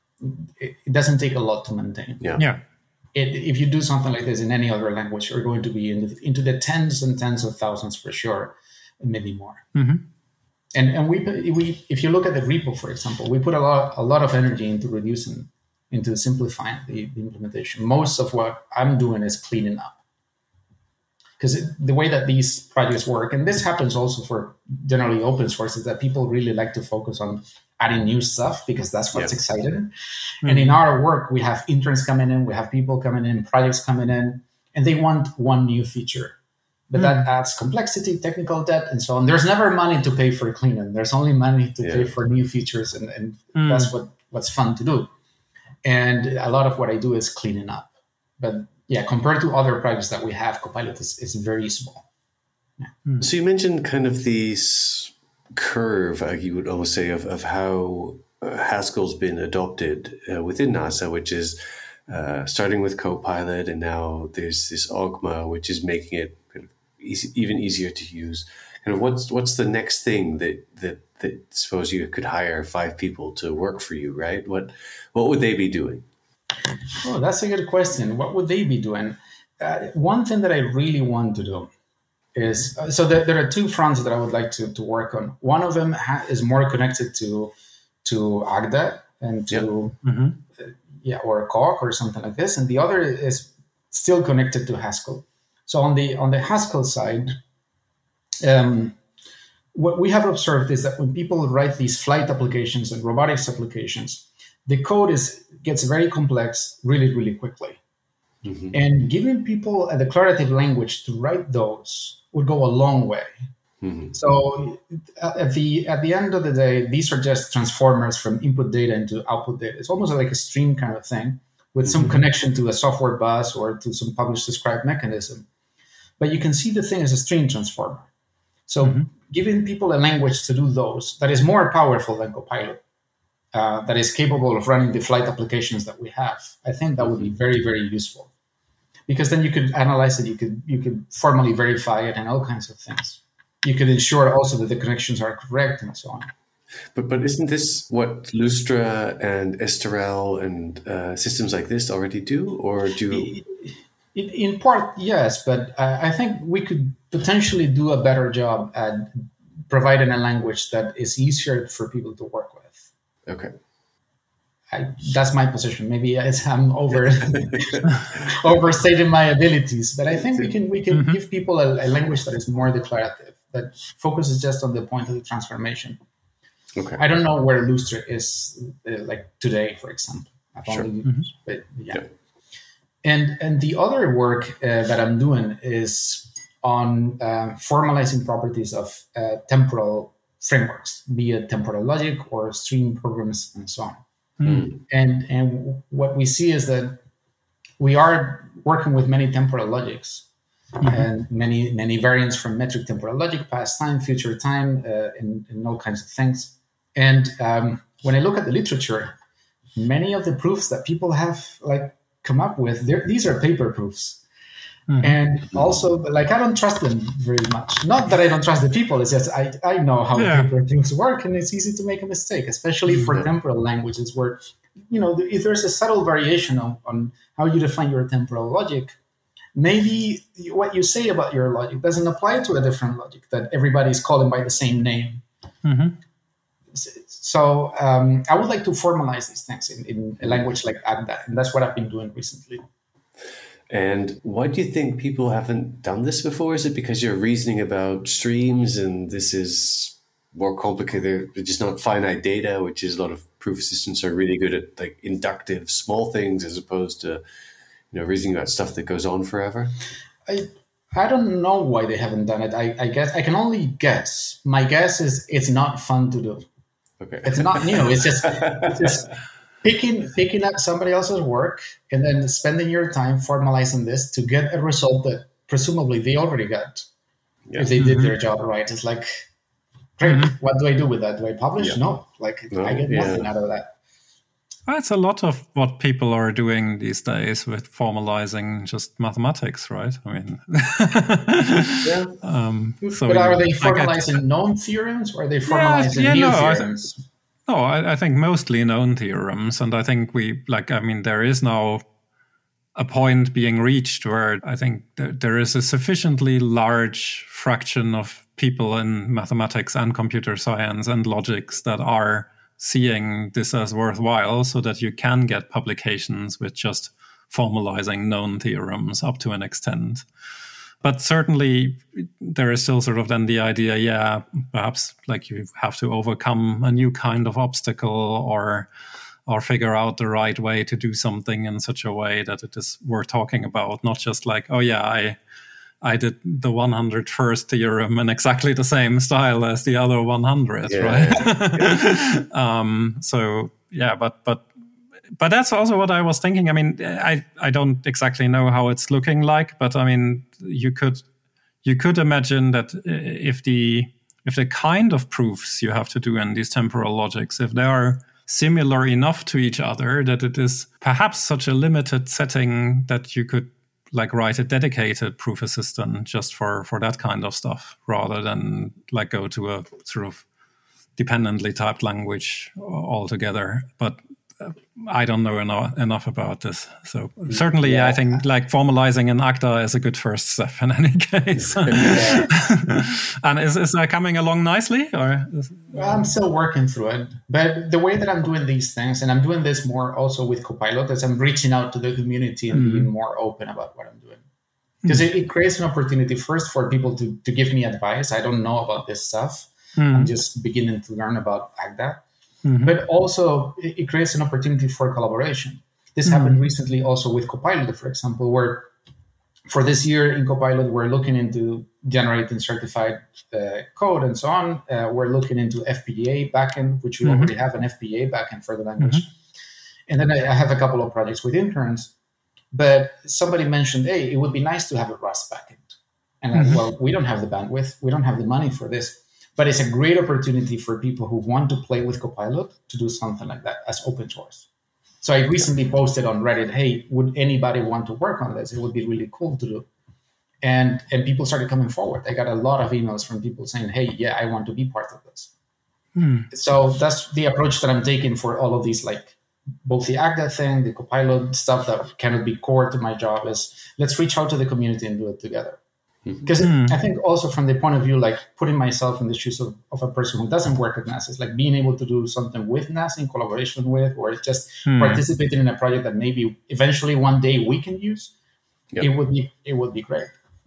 it, it doesn't take a lot to maintain. Yeah. Yeah. It, if you do something like this in any other language, you're going to be in the, into the tens and tens of thousands for sure, and maybe more. Mm-hmm. And and we we if you look at the repo, for example, we put a lot a lot of energy into reducing, into simplifying the, the implementation. Most of what I'm doing is cleaning up, because the way that these projects work, and this happens also for generally open source, is that people really like to focus on adding new stuff because that's what's yeah. exciting. Mm-hmm. And in our work, we have interns coming in, we have people coming in, projects coming in, and they want one new feature. But mm. that adds complexity, technical debt, and so on. There's never money to pay for cleaning. There's only money to yeah. pay for new features, and, and mm. that's what, what's fun to do. And a lot of what I do is cleaning up. But yeah, compared to other projects that we have, Copilot is, is very small. Yeah. Mm. So you mentioned kind of this curve, uh, you would almost say, of, of how uh, Haskell's been adopted uh, within NASA, which is uh, starting with Copilot, and now there's this Ogma, which is making it Easy, even easier to use. Kind of what's what's the next thing that that that suppose you could hire five people to work for you, right? What what would they be doing? Oh, that's a good question. What would they be doing? Uh, one thing that I really want to do is uh, so there, there are two fronts that I would like to, to work on. One of them ha- is more connected to to Agda and to yeah. Mm-hmm. uh, yeah or Coq or something like this, and the other is still connected to Haskell. So on the on the Haskell side, um, what we have observed is that when people write these flight applications and robotics applications, the code is gets very complex really, really quickly. Mm-hmm. And giving people a declarative language to write those would go a long way. Mm-hmm. So at the at the end of the day, these are just transformers from input data into output data. It's almost like a stream kind of thing with mm-hmm. some connection to a software bus or to some publish subscribe mechanism. But you can see the thing as a stream transformer. So mm-hmm. giving people a language to do those that is more powerful than Copilot, uh, that is capable of running the flight applications that we have, I think that would be very, very useful. Because then you could analyze it, you could you could formally verify it and all kinds of things. You could ensure also that the connections are correct and so on. But but isn't this what Lustra and Esterel and uh, systems like this already do? Or do... In, in part, yes, but uh, I think we could potentially do a better job at providing a language that is easier for people to work with. Okay. I, that's my position. Maybe it's, I'm over overstating my abilities, but I think we can we can mm-hmm. give people a, a language that is more declarative, that focuses just on the point of the transformation. Okay. I don't know where Lustra is uh, like today, for example. I've sure. only, mm-hmm. but yeah. yeah. And and the other work uh, that I'm doing is on uh, formalizing properties of uh, temporal frameworks, be it temporal logic or stream programs and so on. Mm. And and what we see is that we are working with many temporal logics mm-hmm. and many many variants from metric temporal logic, past time, future time, uh, and, and all kinds of things. And um, when I look at the literature, many of the proofs that people have like come up with, these are paper proofs. Mm-hmm. And also, like, I don't trust them very much. Not that I don't trust the people, it's just I, I know how yeah. paper proofs work, and it's easy to make a mistake, especially for mm-hmm. temporal languages where, you know, if there's a subtle variation on, on how you define your temporal logic, maybe what you say about your logic doesn't apply to a different logic that everybody's calling by the same name. Mm-hmm. So um, I would like to formalize these things in, in a language like Agda, and that's what I've been doing recently. And why do you think people haven't done this before? Is it because you're reasoning about streams and this is more complicated, just not finite data, which is a lot of proof assistants are really good at, like inductive small things as opposed to, you know, reasoning about stuff that goes on forever? I I don't know why they haven't done it. I, I guess I can only guess. My guess is it's not fun to do. Okay. It's not new. It's just it's just picking picking up somebody else's work and then spending your time formalizing this to get a result that presumably they already got. Yeah. If they did mm-hmm. their job right. It's like, great, mm-hmm. what do I do with that? Do I publish? Yeah. No. Like no, I get yeah. nothing out of that. It's a lot of what people are doing these days with formalizing just mathematics, right? I mean, yeah. um, so but are they formalizing get, known theorems or are they formalizing yeah, yeah, new no, theorems? I th- no, I, I think mostly known theorems. And I think we, like, I mean, there is now a point being reached where I think th- there is a sufficiently large fraction of people in mathematics and computer science and logics that are seeing this as worthwhile so that you can get publications with just formalizing known theorems up to an extent. But certainly there is still sort of then the idea, yeah, perhaps like you have to overcome a new kind of obstacle or or figure out the right way to do something in such a way that it is worth talking about, not just like, oh yeah, I I did the one hundred first theorem in exactly the same style as the other one hundred, yeah, right? Yeah. um, so yeah, but but but that's also what I was thinking. I mean, I, I don't exactly know how it's looking like, but I mean, you could you could imagine that if the if the kind of proofs you have to do in these temporal logics, if they are similar enough to each other, that it is perhaps such a limited setting that you could like write a dedicated proof assistant just for, for that kind of stuff rather than like go to a sort of dependently typed language altogether. But uh, I don't know enough, enough about this. So certainly yeah. I think like formalizing an Agda is a good first step in any case. Yeah. And is, is that coming along nicely? Or is, well, I'm still working through it. But the way that I'm doing these things, and I'm doing this more also with Copilot, is I'm reaching out to the community and mm. being more open about what I'm doing. Because mm. it, it creates an opportunity first for people to, to give me advice. I don't know about this stuff. Mm. I'm just beginning to learn about Agda. Mm-hmm. But also it, it creates an opportunity for collaboration. This mm-hmm. happened recently also with Copilot, for example, where for this year in Copilot, we're looking into generating certified uh, code and so on. Uh, we're looking into F P A backend, which we mm-hmm. already have an F P A backend for the language. Mm-hmm. And then I, I have a couple of projects with interns. But somebody mentioned, hey, it would be nice to have a Rust backend. And mm-hmm. I, well, we don't have the bandwidth. We don't have the money for this. But it's a great opportunity for people who want to play with Copilot to do something like that as open source. So I recently posted on Reddit, hey, would anybody want to work on this? It would be really cool to do. And and people started coming forward. I got a lot of emails from people saying, hey, yeah, I want to be part of this. Hmm. So that's the approach that I'm taking for all of these, like both the Agda thing, the Copilot stuff that cannot be core to my job is let's reach out to the community and do it together. Because mm. I think also from the point of view, like putting myself in the shoes of, of a person who doesn't work at NASA, it's like being able to do something with NASA in collaboration with, or just mm. participating in a project that maybe eventually one day we can use, yep. it would be it would be great.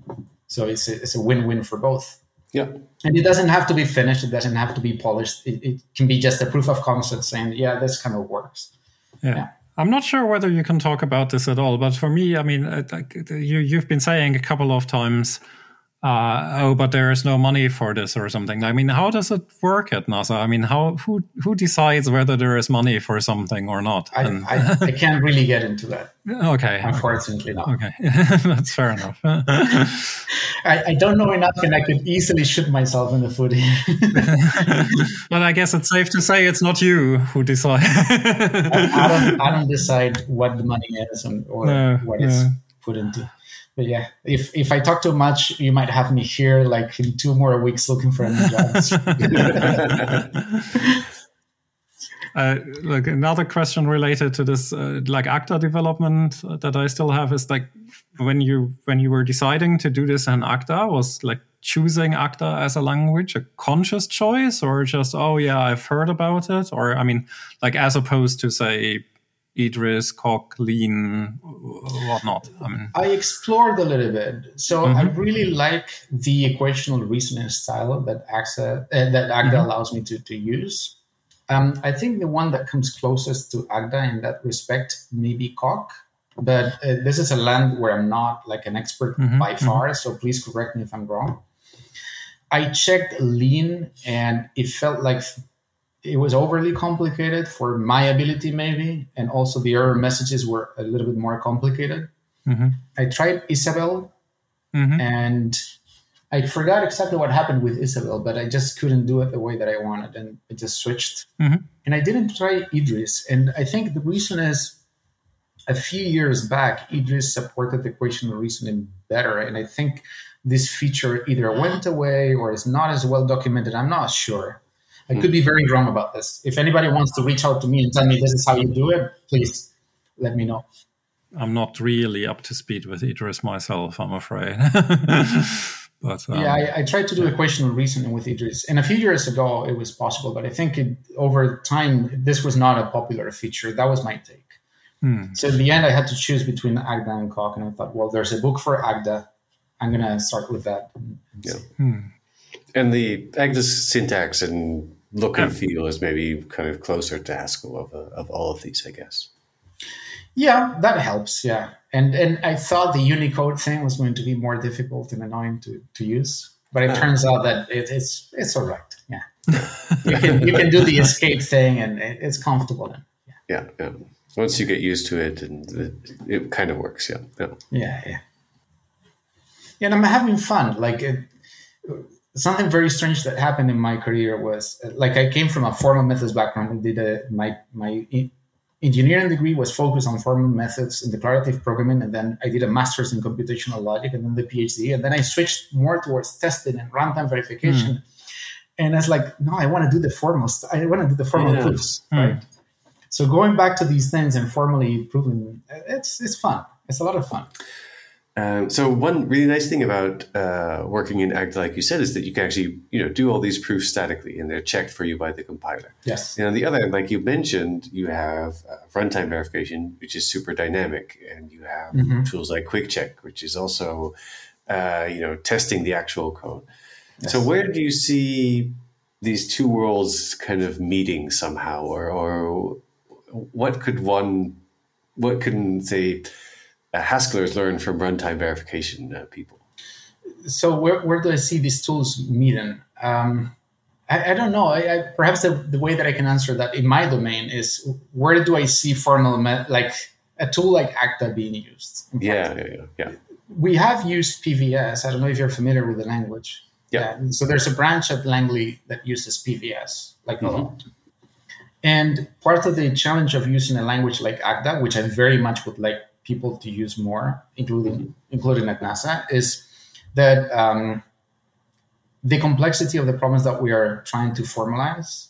So it's a, it's a win-win for both. Yeah. And it doesn't have to be finished. It doesn't have to be polished. It, it can be just a proof of concept saying, yeah, this kind of works. Yeah. yeah. I'm not sure whether you can talk about this at all, but for me, I mean, like you, you've been saying a couple of times uh, oh, but there is no money for this or something. I mean, how does it work at NASA? I mean, how who who decides whether there is money for something or not? I, And, I, I can't really get into that. Okay. Unfortunately, not. Okay, that's fair enough. I, I don't know enough, and I could easily shoot myself in the foot. But I guess it's safe to say it's not you who decide. I, I don't. I don't decide what the money is and or No, what no. it's put into. But yeah, if if I talk too much, you might have me here like in two more weeks looking for a new job. Uh, like another question related to this, uh, like ACTA development that I still have is like when you when you were deciding to do this in ACTA, was like choosing ACTA as a language a conscious choice, or just oh yeah I've heard about it, or I mean like as opposed to say Idris, Coq, Lean, whatnot. I mean, I explored a little bit, so Mm-hmm. I really like the equational reasoning style that ACTA uh, that ACTA Mhm. allows me to to use. Um, I think the one that comes closest to ACTA in that respect may be Coq, but uh, this is a land where I'm not like an expert Mhm, by far, so please correct me if I'm wrong. I checked Lean, and it felt like it was overly complicated for my ability, maybe, and also the error messages were a little bit more complicated. Mhm. I tried Isabel, Mhm. and I forgot exactly what happened with Isabel, but I just couldn't do it the way that I wanted, and I just switched. Mhm. And I didn't try Idris, and I think the reason is a few years back, Idris supported equational reasoning better, and I think this feature either went away or is not as well documented. I'm not sure. I could be very wrong about this. If anybody wants to reach out to me and tell me this is how you do it, please let me know. I'm not really up to speed with Idris myself, I'm afraid. But um, Yeah, I, I tried to do equational reasoning with Idris, and a few years ago it was possible, but I think it, over time this was not a popular feature. That was my take. hmm. So in the end, I had to choose between ACTA and Coq, and I thought, well, there's a book for ACTA. I'm gonna start with that. And, and Yeah. see. Hmm. And the ACTA's syntax and look and Yeah. feel is maybe kind of closer to Haskell of, uh, of all of these, I guess. Yeah, that helps. Yeah, and and I thought the Unicode thing was going to be more difficult and annoying to, to use, but it Ah. turns out that it, it's it's all right. Yeah, you can you can do the escape thing, and it, it's comfortable. Then. Yeah, yeah. Once you get used to it, and it, it kind of works. Yeah, yeah. Yeah, yeah. Yeah, and I'm having fun. Like it, something very strange that happened in my career was like I came from a formal methods background and did a, my my engineering degree was focused on formal methods and declarative programming, and then I did a master's in computational logic, and then the PhD, and then I switched more towards testing and runtime verification. Mm. And I was like, no, I want to do the formal. St- I want to do the formal yeah. proofs, Mm. right? So going back to these things and formally proving, it's it's fun. It's a lot of fun. Um, so one really nice thing about uh, working in ACTA, like you said, is that you can actually, you know, do all these proofs statically, and they're checked for you by the compiler. Yes. And on the other hand, like you mentioned, you have uh, runtime verification, which is super dynamic, and you have mm-hmm. tools like QuickCheck, which is also, uh, you know, testing the actual code. Yes. So where do you see these two worlds kind of meeting somehow, or, or what could one, what can say? Uh, Haskellers learn from runtime verification uh, people. So where, where do I see these tools meeting? Um, I, I don't know. I, I, perhaps the, the way that I can answer that in my domain is where do I see formal, me- like a tool like ACTA being used? Yeah, yeah, yeah, yeah. We have used P V S. I don't know if you're familiar with the language. Yeah. yeah. So there's a branch at Langley that uses P V S, like mm-hmm. a lot. And part of the challenge of using a language like ACTA, which I very much would like people to use more, including mm-hmm. including at NASA, is that um, the complexity of the problems that we are trying to formalize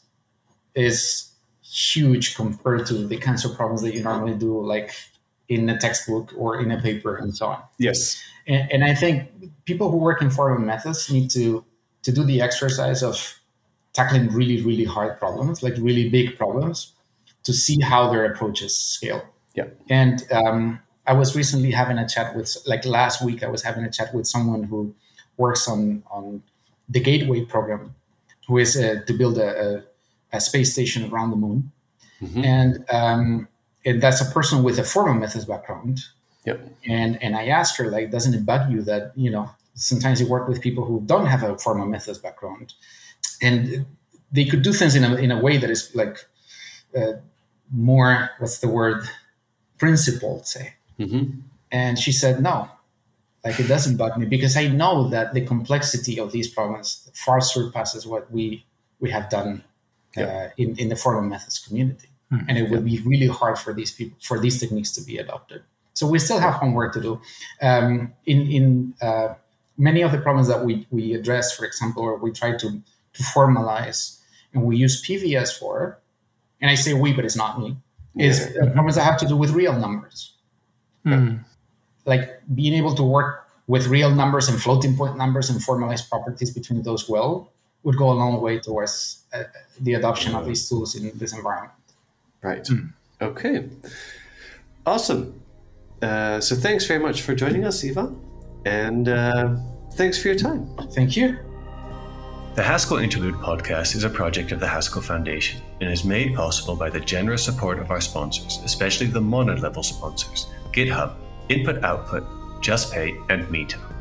is huge compared to the kinds of problems that you normally do, like in a textbook or in a paper and so on. Yes. And, and I think people who work in formal methods need to, to do the exercise of tackling really, really hard problems, like really big problems, to see how their approaches scale. Yeah. And um, I was recently having a chat with, like last week, I was having a chat with someone who works on, on the Gateway program, who is uh, to build a, a, a space station around the moon. Mm-hmm. And, um, and that's a person with a formal methods background. Yep. And and I asked her, like, doesn't it bug you that, you know, sometimes you work with people who don't have a formal methods background, and they could do things in a, in a way that is like uh, more, what's the word, principled, say. Mm-hmm. And she said, no, like it doesn't bug me because I know that the complexity of these problems far surpasses what we we have done uh, yeah. in, in the formal methods community. Mm-hmm. And it would yeah. be really hard for these people, for these techniques to be adopted. So we still have homework to do. Um, in in uh, many of the problems that we, we address, for example, or we try to, to formalize and we use P V S for, and I say we, but it's not me, is yeah. uh, problems that have to do with real numbers. Mm. Like being able to work with real numbers and floating point numbers and formalize properties between those well would go a long way towards uh, the adoption of these tools in this environment. Right. Mm. Okay. Awesome. Uh, so thanks very much for joining us, Ivan. And uh, thanks for your time. Thank you. The Haskell Interlude podcast is a project of the Haskell Foundation and is made possible by the generous support of our sponsors, especially the Monad level sponsors, GitHub, Input Output, JustPay, and Meetup.